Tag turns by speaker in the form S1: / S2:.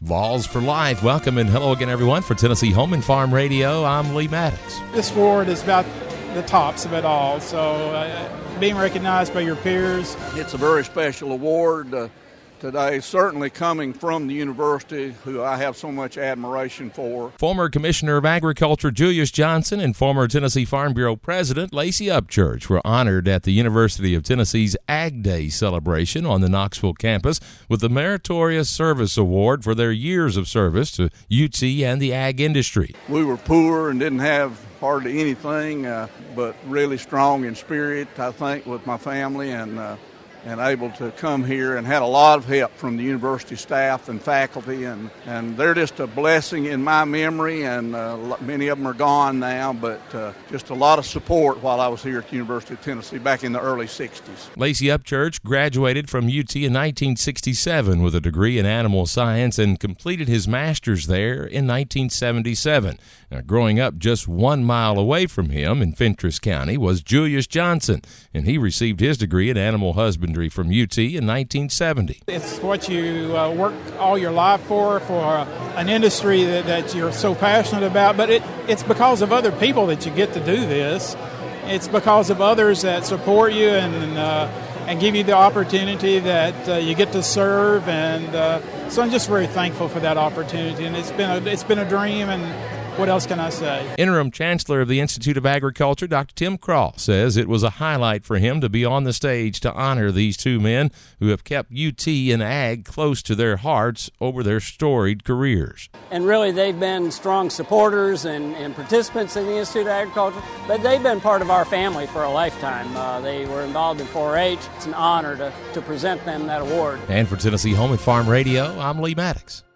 S1: Vols for Life. Welcome and hello again, everyone, for Tennessee Home and Farm Radio. I'm Lee Maddox.
S2: This award is about the tops of it all, so being recognized by your peers.
S3: It's a very special award today, certainly coming from the university, who I have so much admiration for.
S1: Former Commissioner of Agriculture Julius Johnson and former Tennessee Farm Bureau President Lacey Upchurch were honored at the University of Tennessee's Ag Day celebration on the Knoxville campus with the Meritorious Service Award for their years of service to UT and the ag industry.
S3: We were poor and didn't have hardly anything, but really strong in spirit, I think, with my family and able to come here, and had a lot of help from the university staff and faculty, and they're just a blessing in my memory, and many of them are gone now, but just a lot of support while I was here at the University of Tennessee back in the early 60s.
S1: Lacey Upchurch graduated from UT in 1967 with a degree in animal science and completed his master's there in 1977. Now, growing up just 1 mile away from him in Fentress County was Julius Johnson, and he received his degree in animal husbandry from UT in 1970.
S2: It's what you work all your life for an industry that you're so passionate about, but it's because of other people that you get to do this. It's because of others that support you and give you the opportunity that you get to serve, and so I'm just very thankful for that opportunity, and it's been a dream, and what else can I say?
S1: Interim Chancellor of the Institute of Agriculture, Dr. Tim Cross, says it was a highlight for him to be on the stage to honor these two men who have kept UT and ag close to their hearts over their storied careers.
S4: And really, they've been strong supporters and participants in the Institute of Agriculture, but they've been part of our family for a lifetime. They were involved in 4-H. It's an honor to present them that award.
S1: And for Tennessee Home and Farm Radio, I'm Lee Maddox.